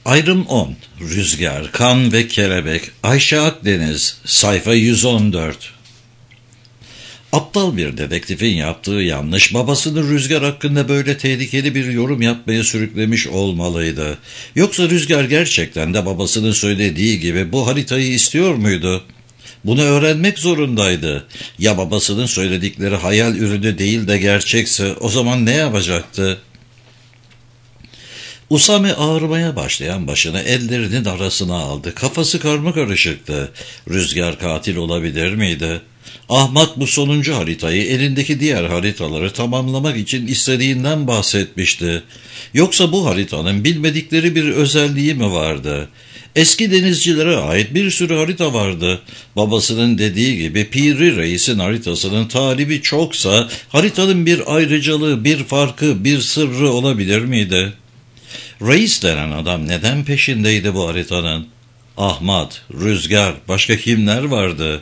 Ayrım 10. Rüzgar, Kan ve Kelebek. Ayşe Akdeniz. Sayfa 114. Aptal bir dedektifin yaptığı yanlış, babasını Rüzgar hakkında böyle tehlikeli bir yorum yapmaya sürüklemiş olmalıydı. Yoksa Rüzgar gerçekten de babasının söylediği gibi bu haritayı istiyor muydu? Bunu öğrenmek zorundaydı. Ya babasının söyledikleri hayal ürünü değil de gerçekse, o zaman ne yapacaktı? Usame ağrımaya başlayan başını ellerinin arasına aldı. Kafası karmakarışıktı. Rüzgar katil olabilir miydi? Ahmet bu sonuncu haritayı elindeki diğer haritaları tamamlamak için istediğinden bahsetmişti. Yoksa bu haritanın bilmedikleri bir özelliği mi vardı? Eski denizcilere ait bir sürü harita vardı. Babasının dediği gibi Piri Reis'in haritasının talibi çoksa haritanın bir ayrıcalığı, bir farkı, bir sırrı olabilir miydi? Reis denen adam neden peşindeydi bu haritanın? Ahmet, Rüzgar, başka kimler vardı?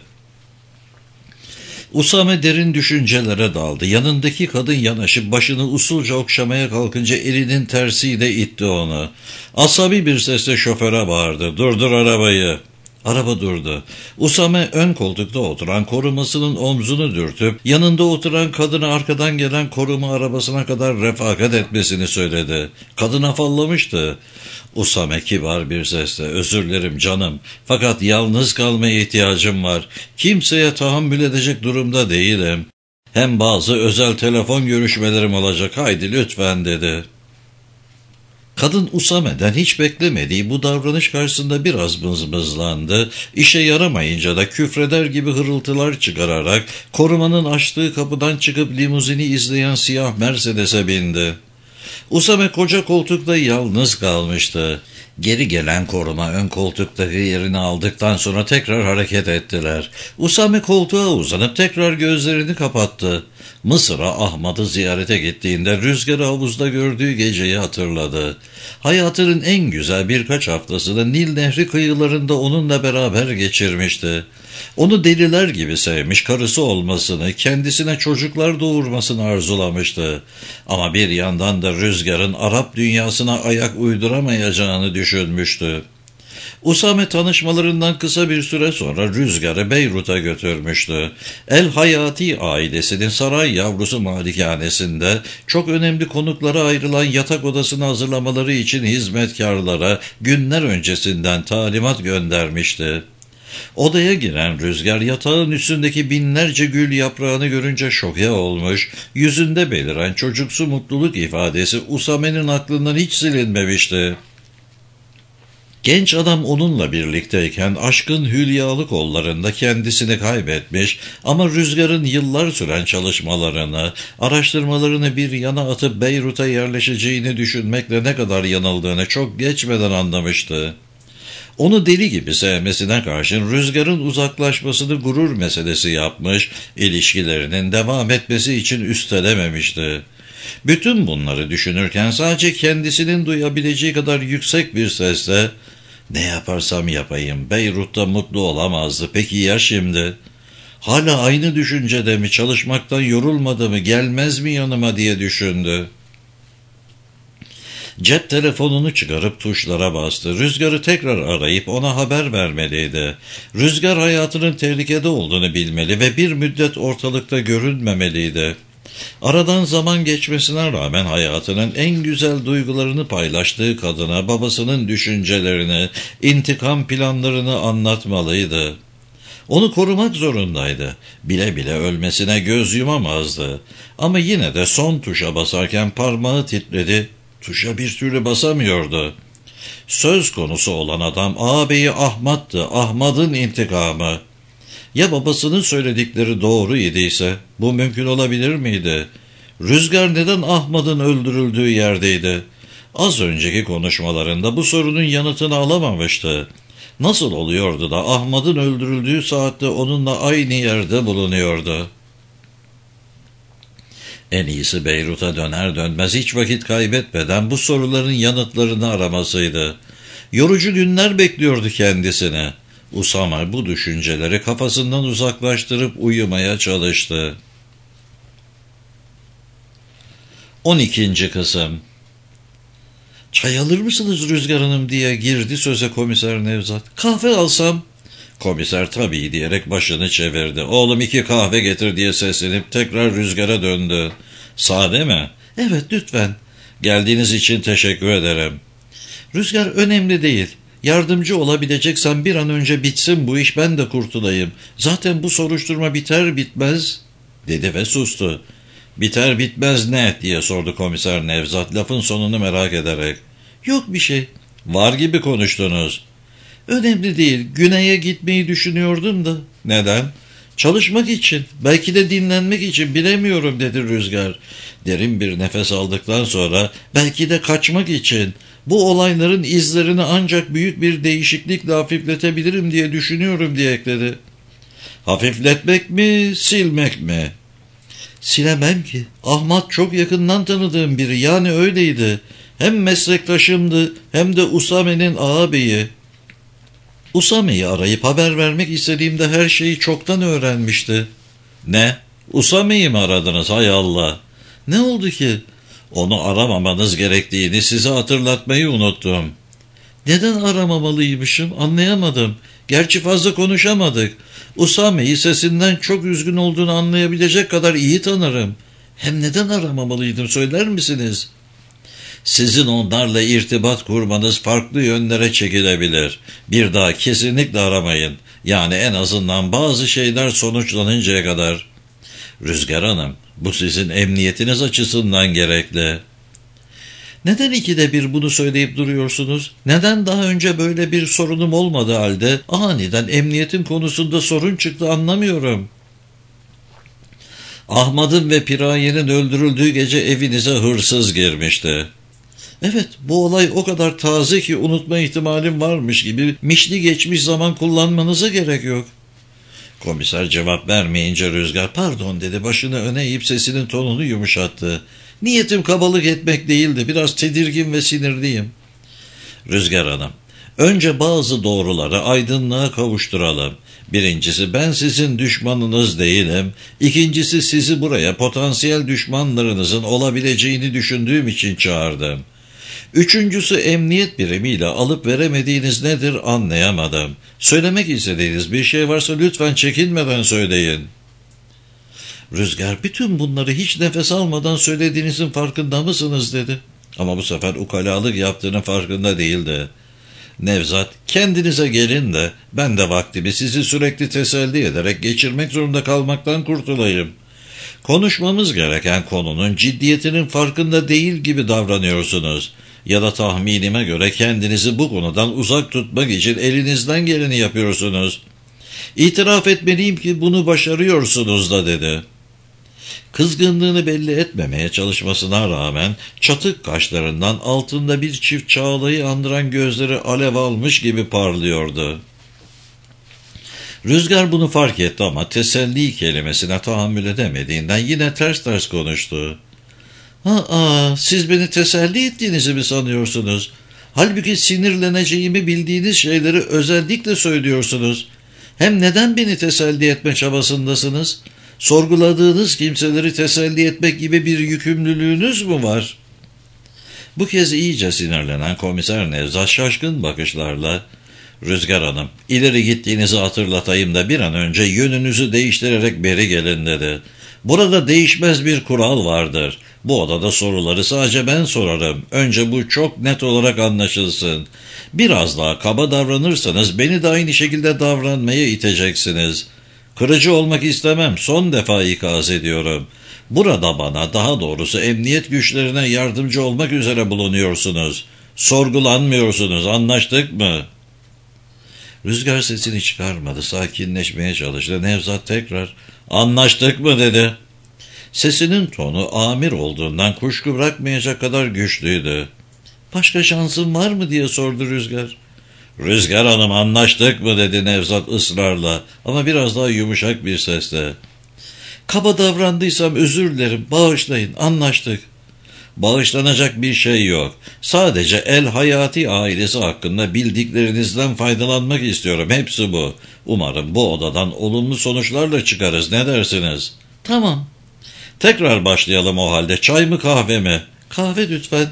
Usame derin düşüncelere daldı. Yanındaki kadın yanaşıp başını usulca okşamaya kalkınca elinin tersiyle itti onu. Asabi bir sesle şoföre bağırdı. "Durdur arabayı." Araba durdu. Usame ön koltukta oturan korumasının omzunu dürtüp yanında oturan kadına arkadan gelen koruma arabasına kadar refakat etmesini söyledi. Kadın afallamıştı. Usame kibar bir sesle, "Özür dilerim canım, fakat yalnız kalmaya ihtiyacım var. Kimseye tahammül edecek durumda değilim. Hem bazı özel telefon görüşmelerim olacak, haydi lütfen," dedi. Kadın Usame'den hiç beklemediği bu davranış karşısında biraz mızmızlandı. İşe yaramayınca da küfreder gibi hırıltılar çıkararak korumanın açtığı kapıdan çıkıp limuzini izleyen siyah Mercedes'e bindi. Usame koca koltukta yalnız kalmıştı. Geri gelen koruma ön koltuktaki yerini aldıktan sonra tekrar hareket ettiler. Usame koltuğa uzanıp tekrar gözlerini kapattı. Mısır'a Ahmet'i ziyarete gittiğinde Rüzgar'ı havuzda gördüğü geceyi hatırladı. Hayatının en güzel birkaç haftasını Nil Nehri kıyılarında onunla beraber geçirmişti. Onu deliler gibi sevmiş, karısı olmasını, kendisine çocuklar doğurmasını arzulamıştı. Ama bir yandan da Rüzgar'ın Arap dünyasına ayak uyduramayacağını düşünmüştü. Usame tanışmalarından kısa bir süre sonra Rüzgar'ı Beyrut'a götürmüştü. El Hayati ailesinin saray yavrusu malikanesinde çok önemli konuklara ayrılan yatak odasını hazırlamaları için hizmetkarlara günler öncesinden talimat göndermişti. Odaya giren Rüzgar yatağın üstündeki binlerce gül yaprağını görünce şoke olmuş, yüzünde beliren çocuksu mutluluk ifadesi Usame'nin aklından hiç silinmemişti. Genç adam onunla birlikteyken aşkın hülyalı kollarında kendisini kaybetmiş ama Rüzgar'ın yıllar süren çalışmalarını, araştırmalarını bir yana atıp Beyrut'a yerleşeceğini düşünmekle ne kadar yanıldığını çok geçmeden anlamıştı. Onu deli gibi sevmesine karşın Rüzgar'ın uzaklaşmasını gurur meselesi yapmış, ilişkilerinin devam etmesi için üstelememişti. Bütün bunları düşünürken sadece kendisinin duyabileceği kadar yüksek bir sesle "Ne yaparsam yapayım Beyrut'ta mutlu olamazdı, peki ya şimdi? Hala aynı düşüncede mi, çalışmaktan yorulmadı mı, gelmez mi yanıma?" diye düşündü. Cep telefonunu çıkarıp tuşlara bastı. Rüzgar'ı tekrar arayıp ona haber vermeliydi. Rüzgar hayatının tehlikede olduğunu bilmeli ve bir müddet ortalıkta görünmemeliydi. Aradan zaman geçmesine rağmen hayatının en güzel duygularını paylaştığı kadına babasının düşüncelerini, intikam planlarını anlatmalıydı. Onu korumak zorundaydı. Bile bile ölmesine göz yumamazdı. Ama yine de son tuşa basarken parmağı titredi. Tuşa bir türlü basamıyordu. Söz konusu olan adam ağabeyi Ahmet'ti, Ahmet'in intikamı. Ya babasının söyledikleri doğru idiyse bu mümkün olabilir miydi? Rüzgar neden Ahmet'in öldürüldüğü yerdeydi? Az önceki konuşmalarında bu sorunun yanıtını alamamıştı. Nasıl oluyordu da Ahmet'in öldürüldüğü saatte onunla aynı yerde bulunuyordu? En iyisi Beyrut'a döner dönmez hiç vakit kaybetmeden bu soruların yanıtlarını aramasıydı. Yorucu günler bekliyordu kendisine. Usame bu düşünceleri kafasından uzaklaştırıp uyumaya çalıştı. 12. Kısım. Çay alır mısınız Rüzgar Hanım diye girdi söze komiser Nevzat. Kahve alsam? Komiser tabii diyerek başını çevirdi. Oğlum 2 kahve getir diye seslenip tekrar Rüzgar'a döndü. Sade mi? Evet lütfen. Geldiğiniz için teşekkür ederim. Rüzgar önemli değil. Yardımcı olabileceksen bir an önce bitsin bu iş, ben de kurtulayım. Zaten bu soruşturma biter bitmez dedi ve sustu. Biter bitmez ne diye sordu komiser Nevzat lafın sonunu merak ederek. Yok bir şey. Var gibi konuştunuz. Önemli değil. Güney'e gitmeyi düşünüyordum da. Neden? Çalışmak için. Belki de dinlenmek için, bilemiyorum dedi Rüzgar. Derin bir nefes aldıktan sonra belki de kaçmak için. Bu olayların izlerini ancak büyük bir değişiklikle hafifletebilirim diye düşünüyorum diye ekledi. Hafifletmek mi, silmek mi? Silemem ki. Ahmet çok yakından tanıdığım biri, yani öyleydi. Hem meslektaşımdı hem de Usame'nin ağabeyi. Usame'yi arayıp haber vermek istediğimde her şeyi çoktan öğrenmişti. Ne? Usame'yi mi aradınız hay Allah? Ne oldu ki? Onu aramamanız gerektiğini size hatırlatmayı unuttum. Neden aramamalıymışım anlayamadım. Gerçi fazla konuşamadık. Usame'yi sesinden çok üzgün olduğunu anlayabilecek kadar iyi tanırım. Hem neden aramamalıydım söyler misiniz? Sizin onlarla irtibat kurmanız farklı yönlere çekilebilir. Bir daha kesinlikle aramayın. Yani en azından bazı şeyler sonuçlanıncaya kadar. Rüzgar Hanım, bu sizin emniyetiniz açısından gerekli. Neden 2'de 1 bunu söyleyip duruyorsunuz? Neden daha önce böyle bir sorunum olmadığı halde aniden emniyetim konusunda sorun çıktı anlamıyorum. Ahmet'in ve Piraye'nin öldürüldüğü gece evinize hırsız girmişti. Evet, bu olay o kadar taze ki unutma ihtimalim varmış gibi mişli geçmiş zaman kullanmanıza gerek yok. Komiser cevap vermeyince Rüzgar pardon dedi, başını öne eğip sesinin tonunu yumuşattı. Niyetim kabalık etmek değildi, biraz tedirgin ve sinirliyim. Rüzgar Hanım, önce bazı doğruları aydınlığa kavuşturalım. Birincisi, ben sizin düşmanınız değilim. İkincisi, sizi buraya potansiyel düşmanlarınızın olabileceğini düşündüğüm için çağırdım. Üçüncüsü, emniyet birimiyle alıp veremediğiniz nedir anlayamadım. Söylemek istediğiniz bir şey varsa lütfen çekinmeden söyleyin. Rüzgar, bütün bunları hiç nefes almadan söylediğinizin farkında mısınız dedi. Ama bu sefer ukalalık yaptığının farkında değildi. Nevzat, kendinize gelin de ben de vaktimi sizi sürekli teselli ederek geçirmek zorunda kalmaktan kurtulayım. Konuşmamız gereken konunun ciddiyetinin farkında değil gibi davranıyorsunuz. Ya da tahminime göre kendinizi bu konudan uzak tutmak için elinizden geleni yapıyorsunuz. İtiraf etmeliyim ki bunu başarıyorsunuz da dedi. Kızgınlığını belli etmemeye çalışmasına rağmen çatık kaşlarından altında bir çift çağlayı andıran gözleri alev almış gibi parlıyordu. Rüzgar bunu fark etti ama teselli kelimesine tahammül edemediğinden yine ters konuştu. Siz beni teselli ettiğinizi mi sanıyorsunuz? Halbuki sinirleneceğimi bildiğiniz şeyleri özellikle söylüyorsunuz. Hem neden beni teselli etme çabasındasınız? Sorguladığınız kimseleri teselli etmek gibi bir yükümlülüğünüz mü var? Bu kez iyice sinirlenen komiser Nevzat şaşkın bakışlarla, Rüzgar Hanım, ileri gittiğinizi hatırlatayım da bir an önce yönünüzü değiştirerek beri gelin dedi. Burada değişmez bir kural vardır. Bu odada soruları sadece ben sorarım. Önce bu çok net olarak anlaşılsın. Biraz daha kaba davranırsanız beni de aynı şekilde davranmaya iteceksiniz. Kırıcı olmak istemem, son defa ikaz ediyorum. Burada bana, daha doğrusu emniyet güçlerine yardımcı olmak üzere bulunuyorsunuz. Sorgulanmıyorsunuz, anlaştık mı? Rüzgar sesini çıkarmadı, sakinleşmeye çalıştı. Nevzat tekrar, anlaştık mı dedi. Sesinin tonu amir olduğundan kuşku bırakmayacak kadar güçlüydü. Başka şansın var mı diye sordu Rüzgar. Rüzgar Hanım, anlaştık mı dedi Nevzat ısrarla ama biraz daha yumuşak bir sesle. Kaba davrandıysam özür dilerim, bağışlayın, anlaştık. Bağışlanacak bir şey yok. Sadece El Hayati ailesi hakkında bildiklerinizden faydalanmak istiyorum. Hepsi bu. Umarım bu odadan olumlu sonuçlarla çıkarız. Ne dersiniz? Tamam. Tekrar başlayalım o halde. Çay mı kahve mi? Kahve lütfen.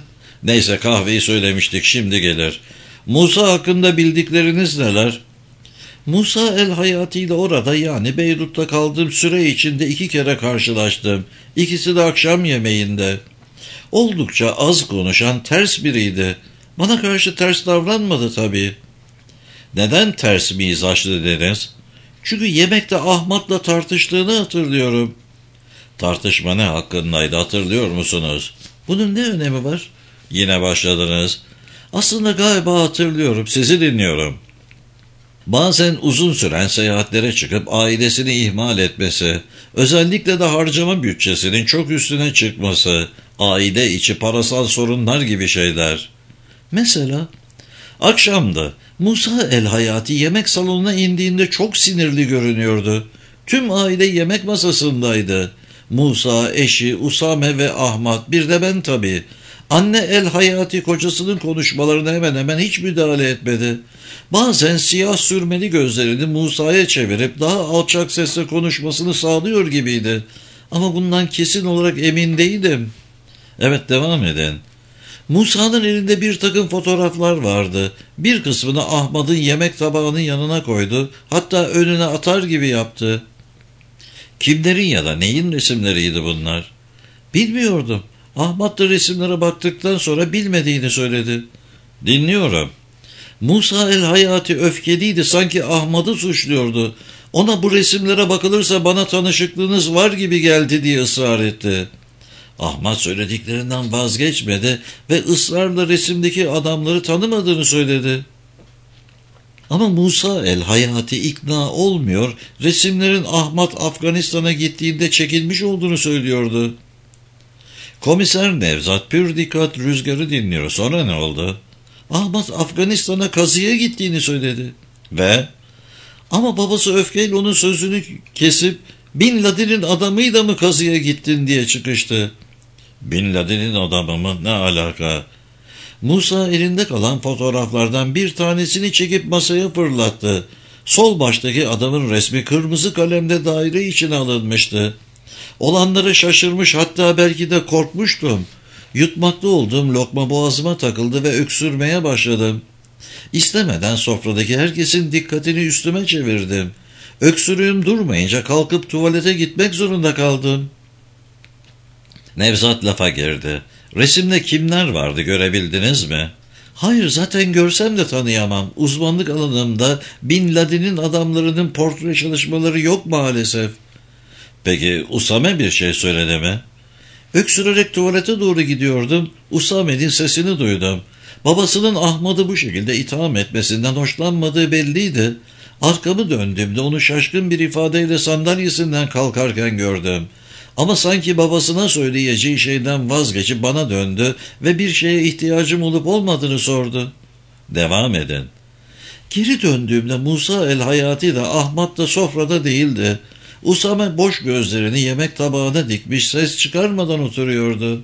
Neyse, kahveyi söylemiştik, şimdi gelir. Musa hakkında bildikleriniz neler? Musa el-Hayati ile orada, yani Beyrut'ta kaldığım süre içinde 2 kere karşılaştım. İkisi de akşam yemeğinde. Oldukça az konuşan, ters biriydi. Bana karşı ters davranmadı tabii. Neden ters mizaçlı dediniz? Çünkü yemekte Ahmet'le tartıştığını hatırlıyorum. Tartışma ne hakkındaydı, hatırlıyor musunuz? Bunun ne önemi var? Yine başladınız. Aslında galiba hatırlıyorum, sizi dinliyorum. Bazen uzun süren seyahatlere çıkıp ailesini ihmal etmesi, özellikle de harcama bütçesinin çok üstüne çıkması, aile içi parasal sorunlar gibi şeyler. Mesela akşamda Musa el-Hayati yemek salonuna indiğinde çok sinirli görünüyordu. Tüm aile yemek masasındaydı. Musa, eşi, Usame ve Ahmet, bir de ben tabii. Anne el-Hayati kocasının konuşmalarına hemen hemen hiç müdahale etmedi. Bazen siyah sürmeli gözlerini Musa'ya çevirip daha alçak sesle konuşmasını sağlıyor gibiydi. Ama bundan kesin olarak emin değildim. Evet, devam edin. Musa'nın elinde bir takım fotoğraflar vardı. Bir kısmını Ahmet'in yemek tabağının yanına koydu. Hatta önüne atar gibi yaptı. Kimlerin ya da neyin resimleriydi bunlar? Bilmiyordum. Ahmet de resimlere baktıktan sonra bilmediğini söyledi. Dinliyorum. Musa el-Hayati öfkeliydi, sanki Ahmet'i suçluyordu. Ona bu resimlere bakılırsa bana tanışıklığınız var gibi geldi diye ısrar etti. Ahmet söylediklerinden vazgeçmedi ve ısrarla resimdeki adamları tanımadığını söyledi. Ama Musa el-Hayati ikna olmuyor, resimlerin Ahmet Afganistan'a gittiğinde çekilmiş olduğunu söylüyordu. Komiser Nevzat pür dikkat Rüzgar'ı dinliyor. Sonra ne oldu? Ahmet Afganistan'a kazıya gittiğini söyledi. Ama babası öfkeyle onun sözünü kesip Bin Laden'in adamıyla mı kazıya gittin diye çıkıştı. Bin Laden'in adamı mı? Ne alaka? Musa elinde kalan fotoğraflardan bir tanesini çekip masaya fırlattı. Sol baştaki adamın resmi kırmızı kalemle daire içine alınmıştı. Olanlara şaşırmış, hatta belki de korkmuştum. Yutmakta olduğum lokma boğazıma takıldı ve öksürmeye başladım. İstemeden sofradaki herkesin dikkatini üstüme çevirdim. Öksürüğüm durmayınca kalkıp tuvalete gitmek zorunda kaldım. Nevzat lafa girdi. Resimde kimler vardı, görebildiniz mi? Hayır, zaten görsem de tanıyamam. Uzmanlık alanımda Bin Laden'in adamlarının portre çalışmaları yok maalesef. Peki Usame bir şey söyledi mi? Öksürerek tuvalete doğru gidiyordum. Usame'nin sesini duydum. Babasının Ahmet'i bu şekilde itham etmesinden hoşlanmadığı belliydi. Arkamı döndüğümde onu şaşkın bir ifadeyle sandalyesinden kalkarken gördüm. Ama sanki babasına söyleyeceği şeyden vazgeçip bana döndü ve bir şeye ihtiyacım olup olmadığını sordu. Devam edin. Geri döndüğümde Musa el-Hayati de Ahmet de sofrada değildi. Usame boş gözlerini yemek tabağına dikmiş, ses çıkarmadan oturuyordu.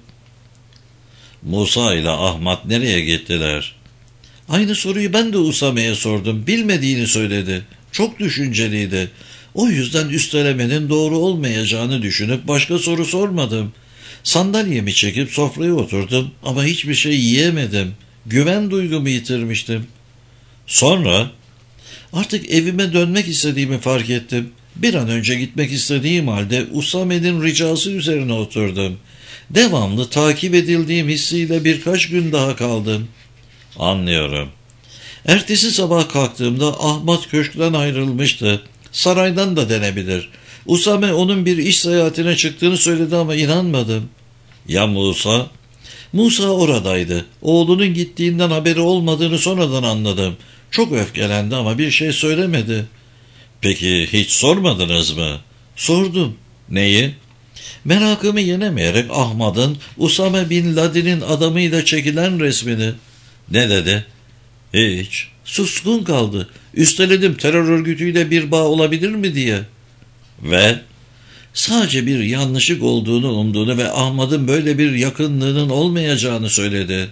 Musa ile Ahmet nereye gittiler? Aynı soruyu ben de Usame'ye sordum. Bilmediğini söyledi. Çok düşünceliydi. O yüzden üstelemenin doğru olmayacağını düşünüp başka soru sormadım. Sandalyemi çekip sofraya oturdum ama hiçbir şey yiyemedim. Güven duygumu yitirmiştim. Sonra artık evime dönmek istediğimi fark ettim. Bir an önce gitmek istediğim halde Usame'nin ricası üzerine oturdum. Devamlı takip edildiğim hissiyle birkaç gün daha kaldım. Anlıyorum. Ertesi sabah kalktığımda Ahmet köşkten ayrılmıştı. Saraydan da denebilir. Usame onun bir iş seyahatine çıktığını söyledi ama inanmadım. Ya Musa? Musa oradaydı. Oğlunun gittiğinden haberi olmadığını sonradan anladım. Çok öfkelendi ama bir şey söylemedi. Peki hiç sormadınız mı? Sordum. Neyi? Merakımı yenemeyerek Ahmet'in Usame Bin Laden'in adamıyla çekilen resmini. Ne dedi? Hiç. Suskun kaldı. Üsteledim terör örgütüyle bir bağ olabilir mi diye. Ve sadece bir yanlışlık olduğunu umduğunu ve Ahmet'in böyle bir yakınlığının olmayacağını söyledi.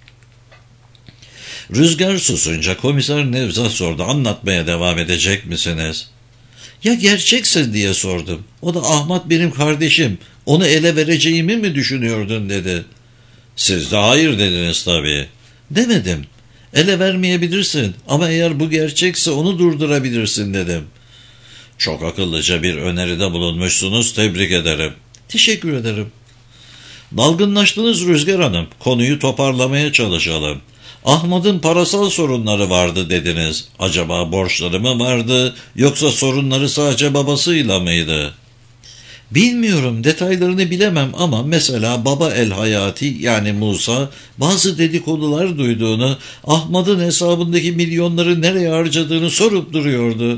Rüzgar susunca komiser Nevzat sordu. Anlatmaya devam edecek misiniz? Ya gerçekse diye sordum. O da Ahmet benim kardeşim. Onu ele vereceğimi mi düşünüyordun dedi. Siz de hayır dediniz tabii. Demedim. Ele vermeyebilirsin ama eğer bu gerçekse onu durdurabilirsin dedim. Çok akıllıca bir öneride bulunmuşsunuz, tebrik ederim. Teşekkür ederim. Dalgınlaştınız Rüzgar Hanım. Konuyu toparlamaya çalışalım. Ahmet'in parasal sorunları vardı dediniz. Acaba borçları mı vardı yoksa sorunları sadece babasıyla mıydı? Bilmiyorum, detaylarını bilemem ama mesela baba El Hayati yani Musa bazı dedikodular duyduğunu, Ahmet'in hesabındaki milyonları nereye harcadığını sorup duruyordu.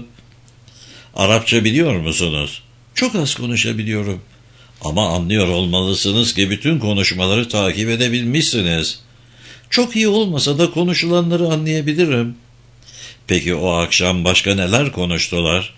Arapça biliyor musunuz? Çok az konuşabiliyorum. Ama anlıyor olmalısınız ki bütün konuşmaları takip edebilmişsiniz. Çok iyi olmasa da konuşulanları anlayabilirim. Peki o akşam başka neler konuştular?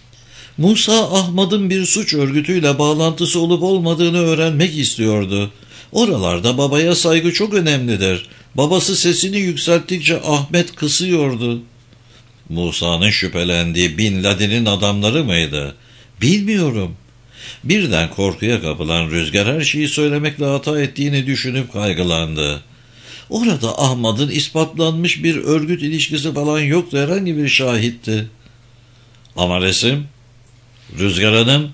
Musa, Ahmet'in bir suç örgütüyle bağlantısı olup olmadığını öğrenmek istiyordu. Oralarda babaya saygı çok önemlidir. Babası sesini yükselttikçe Ahmet kısıyordu. Musa'nın şüphelendiği Bin Laden'in adamları mıydı? Bilmiyorum. Birden korkuya kapılan Rüzgar her şeyi söylemekle hata ettiğini düşünüp kaygılandı. Orada Ahmet'in ispatlanmış bir örgüt ilişkisi falan yoktu, herhangi bir şahitti. Ama resim? Rüzgar Hanım?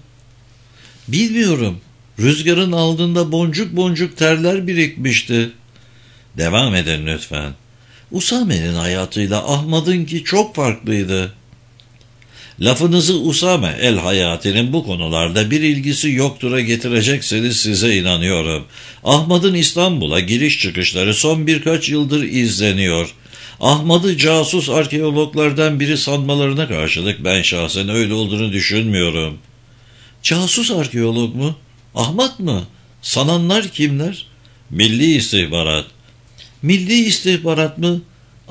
Bilmiyorum. Rüzgarın aldığında boncuk boncuk terler birikmişti. Devam edin lütfen. Usame'nin hayatıyla Ahmet'inki çok farklıydı. Lafınızı Usame El Hayati'nin bu konularda bir ilgisi yoktura getirecekseniz size inanıyorum. Ahmet'in İstanbul'a giriş çıkışları son birkaç yıldır izleniyor. Ahmet'i casus arkeologlardan biri sanmalarına karşılık ben şahsen öyle olduğunu düşünmüyorum. Casus arkeolog mu? Ahmet mi? Sananlar kimler? Milli İstihbarat. Milli İstihbarat mı?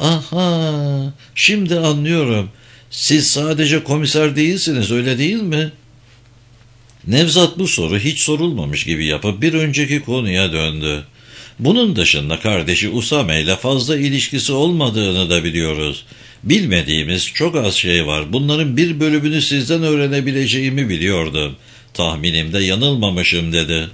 Aha, şimdi anlıyorum. Siz sadece komiser değilsiniz, öyle değil mi? Nevzat bu soru hiç sorulmamış gibi yapıp bir önceki konuya döndü. Bunun dışında kardeşi Usame ile fazla ilişkisi olmadığını da biliyoruz. Bilmediğimiz çok az şey var. Bunların bir bölümünü sizden öğrenebileceğimi biliyordum. Tahminimde yanılmamışım dedi.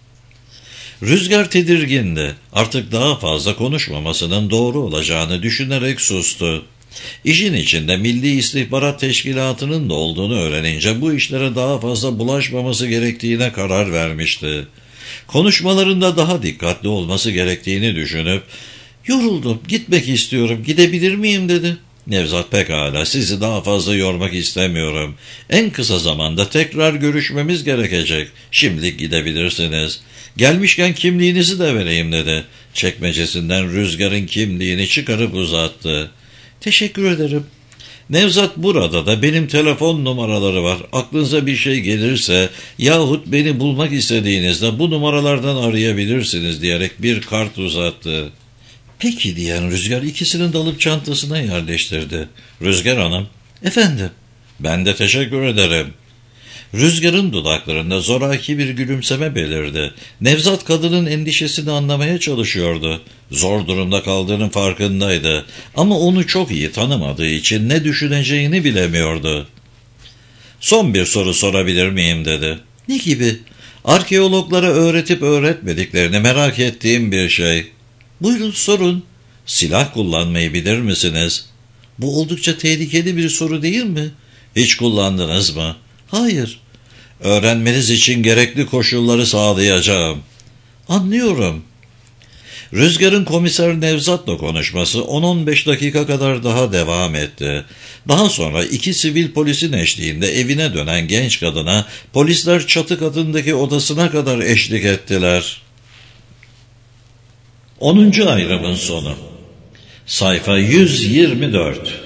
Rüzgar tedirgindi. Artık daha fazla konuşmamasının doğru olacağını düşünerek sustu. İşin içinde Milli İstihbarat Teşkilatı'nın da olduğunu öğrenince bu işlere daha fazla bulaşmaması gerektiğine karar vermişti. Konuşmalarında daha dikkatli olması gerektiğini düşünüp "Yoruldum, gitmek istiyorum, gidebilir miyim?" dedi. Nevzat, pekala, sizi daha fazla yormak istemiyorum. En kısa zamanda tekrar görüşmemiz gerekecek. Şimdilik gidebilirsiniz. Gelmişken kimliğinizi de vereyim dedi. Çekmecesinden Rüzgar'ın kimliğini çıkarıp uzattı. Teşekkür ederim. Nevzat, burada da benim telefon numaraları var. Aklınıza bir şey gelirse yahut beni bulmak istediğinizde bu numaralardan arayabilirsiniz diyerek bir kart uzattı. Peki diyen Rüzgar ikisini de alıp çantasına yerleştirdi. Rüzgar Hanım. Efendim? Ben de teşekkür ederim. Rüzgar'ın dudaklarında zoraki bir gülümseme belirdi. Nevzat kadının endişesini anlamaya çalışıyordu. Zor durumda kaldığının farkındaydı. Ama onu çok iyi tanımadığı için ne düşüneceğini bilemiyordu. Son bir soru sorabilir miyim dedi. Ne gibi? Arkeologlara öğretip öğretmediklerini merak ettiğim bir şey. Buyurun sorun. Silah kullanmayı bilir misiniz? Bu oldukça tehlikeli bir soru değil mi? Hiç kullandınız mı? Hayır. Öğrenmeniz için gerekli koşulları sağlayacağım. Anlıyorum. Rüzgar'ın komiser Nevzat'la konuşması 10-15 dakika kadar daha devam etti. Daha sonra iki sivil polisin eşliğinde evine dönen genç kadına polisler çatı katındaki odasına kadar eşlik ettiler. 10. ayrımın sonu. Sayfa 124.